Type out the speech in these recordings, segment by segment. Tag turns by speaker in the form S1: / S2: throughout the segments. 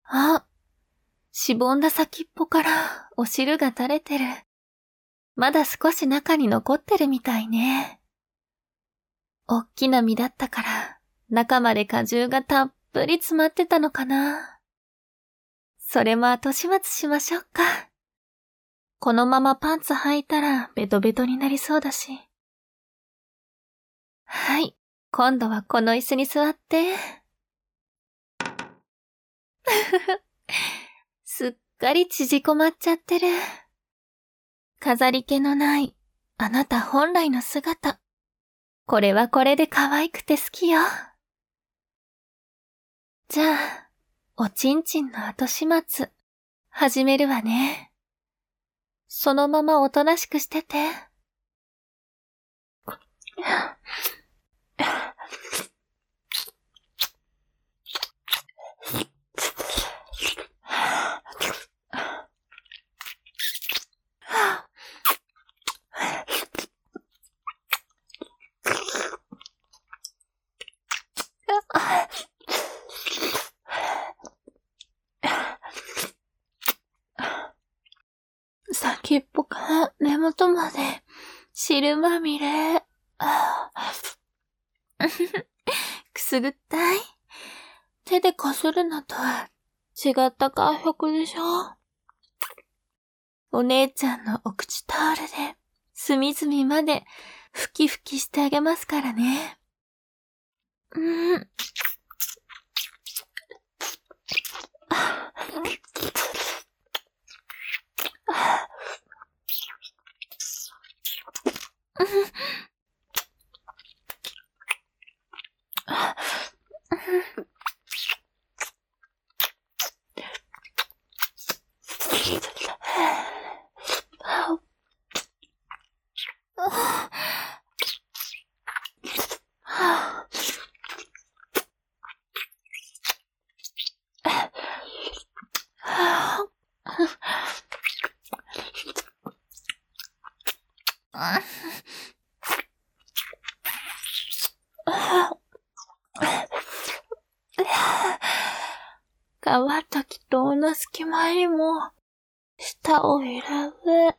S1: あ、しぼんだ先っぽからお汁が垂れてる。まだ少し中に残ってるみたいね。おっきな実だったから、中まで果汁がたっぷり詰まってたのかな。それも後始末しましょうか。このままパンツ履いたらベトベトになりそうだし。はい、今度はこの椅子に座って。すっかり縮こまっちゃってる。飾り気のないあなた本来の姿。これはこれで可愛くて好きよ。じゃあ、おちんちんの後始末、始めるわね。そのままおとなしくしてて。先っぽから根元まで汁まみれ。くすぐったい。手でこするのとは違った感触でしょ。お姉ちゃんのお口タオルで隅々までふきふきしてあげますからね。川時との隙間にも舌を入れて、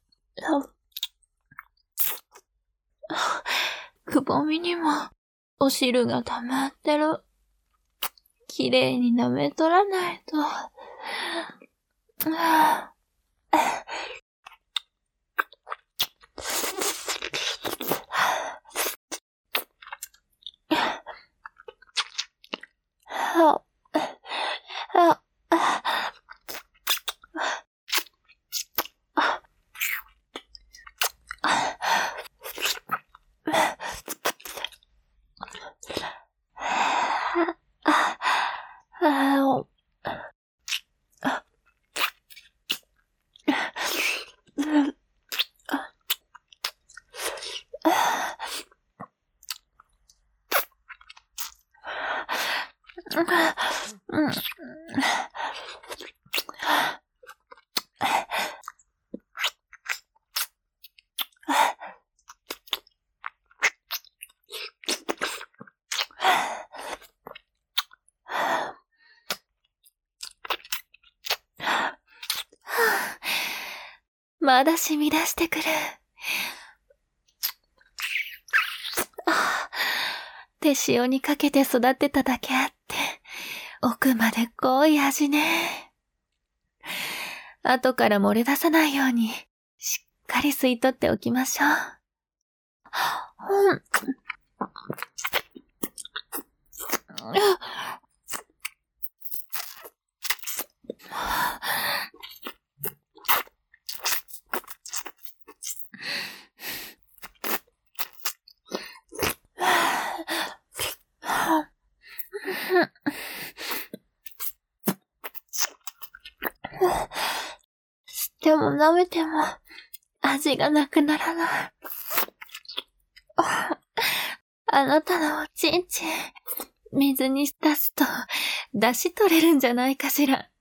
S1: くぼみにもお汁が溜まってる。きれいに舐めとらないと。まだ染み出してくる。手塩にかけて育てただけあって、奥まで濃い味ね。後から漏れ出さないように、しっかり吸い取っておきましょう。吸っても舐めても味がなくならない。あなたのおちんちん、水に浸すと出汁取れるんじゃないかしら。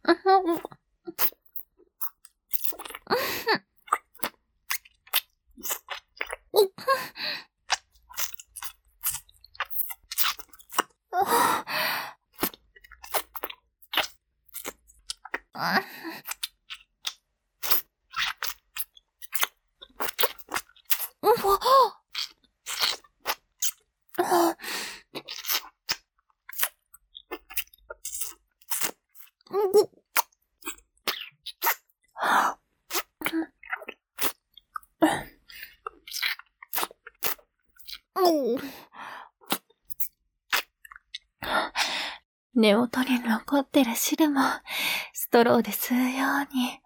S1: 根元に残ってる汁もストローで吸うように。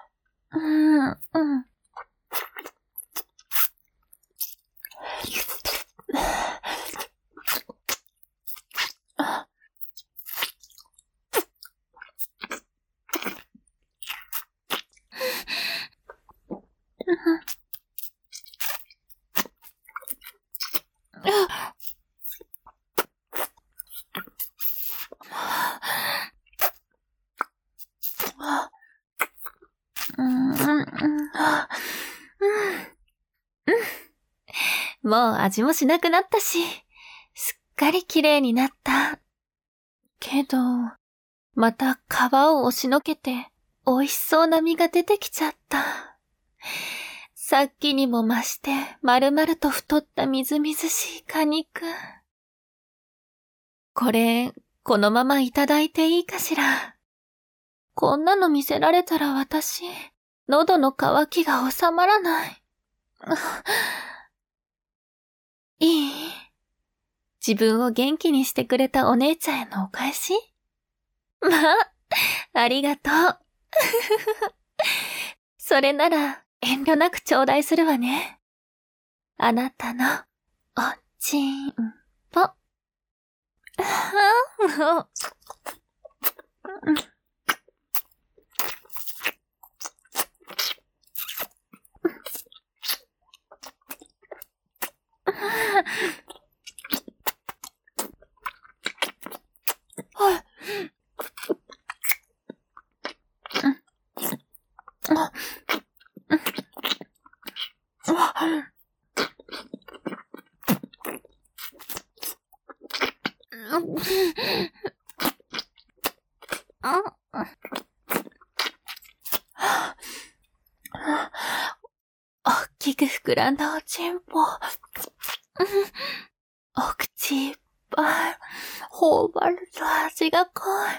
S1: もう味もしなくなったし、すっかり綺麗になった。けど、また皮を押しのけて、美味しそうな実が出てきちゃった。さっきにも増して、丸々と太ったみずみずしい果肉。これ、このままいただいていいかしら。こんなの見せられたら私、喉の渇きが収まらない。いい？自分を元気にしてくれたお姉ちゃんへのお返し？まあ、ありがとう。それなら遠慮なく頂戴するわね。あなたのおちんぽ。もう。おっきく膨らんだおちんぽ。お口いっぱい、頬張ると味が濃い。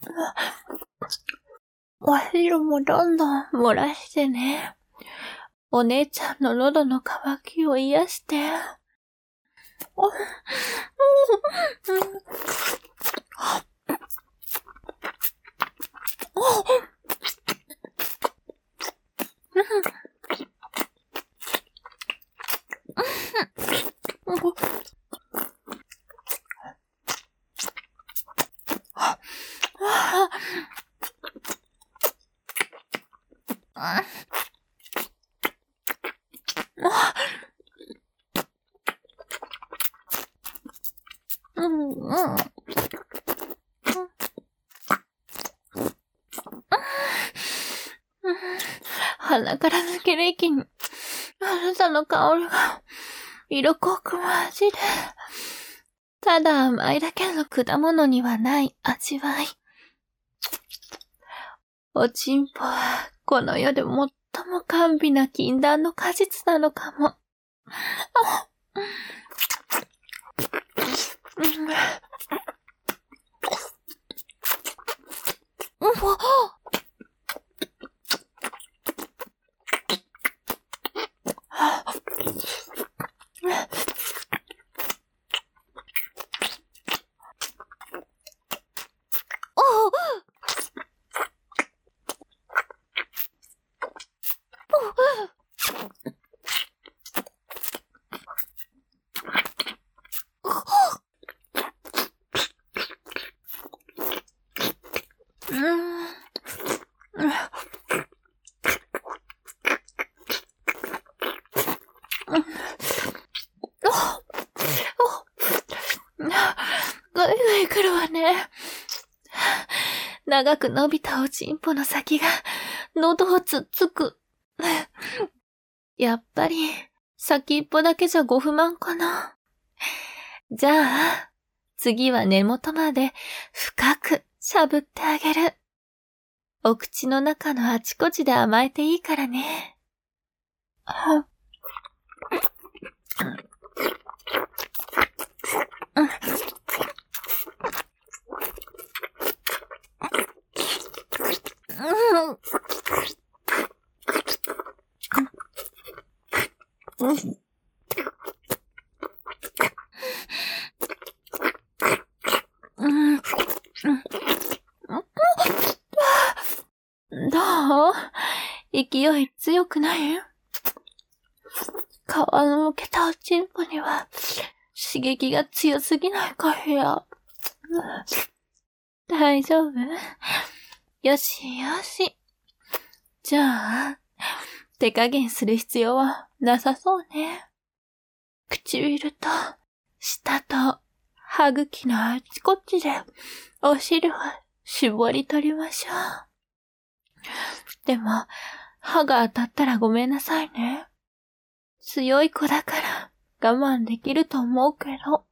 S1: お汁もどんどん漏らしてね。お姉ちゃんの喉の渇きを癒して。鼻から抜ける息に、あなたの香りが、色濃く混じる。ただ甘いだけの果物にはない味わい。おちんぽは、この世で最も甘美な禁断の果実なのかも。ぐいぐい来るわね。 長く伸びたおちんぽの先が喉をつっつく。やっぱり先っぽだけじゃご不満かな。じゃあ、次は根元まで深くしゃぶってあげる。お口の中のあちこちで甘えていいからね。どう？勢い強くない？皮のむけたおちんぽには刺激が強すぎないかしら。大丈夫？よしよし。じゃあ、手加減する必要はなさそうね。唇と舌と歯茎のあちこちでお汁を絞り取りましょう。でも、歯が当たったらごめんなさいね。強い子だから我慢できると思うけど。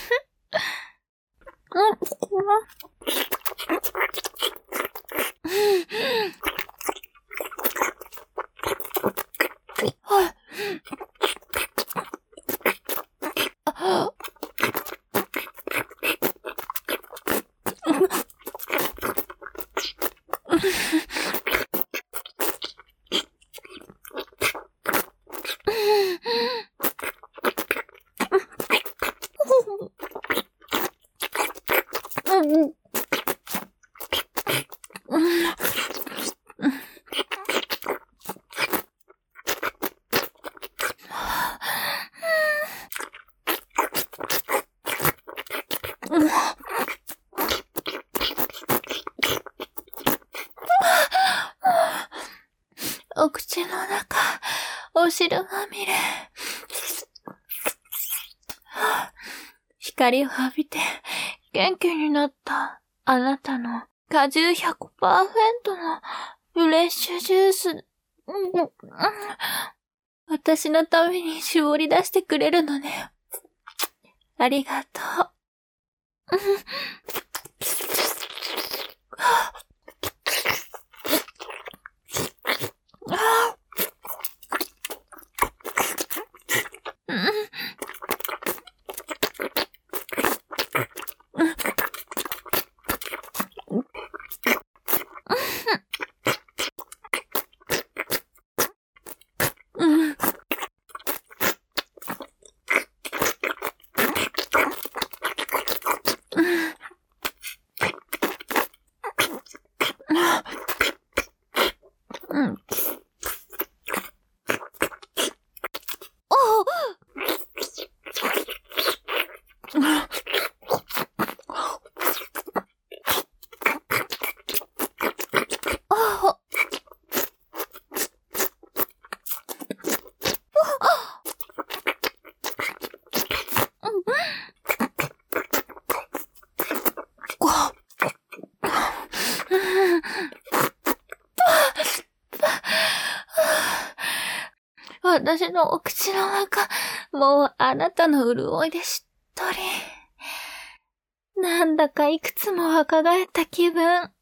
S1: お口の中、お汁まみれ。光を浴びて元気になったあなたの果汁 100% のフレッシュジュース。私のために絞り出してくれるのね。ありがとう。私のお口の中、もうあなたの潤いでしっとり。なんだかいくつも若返った気分。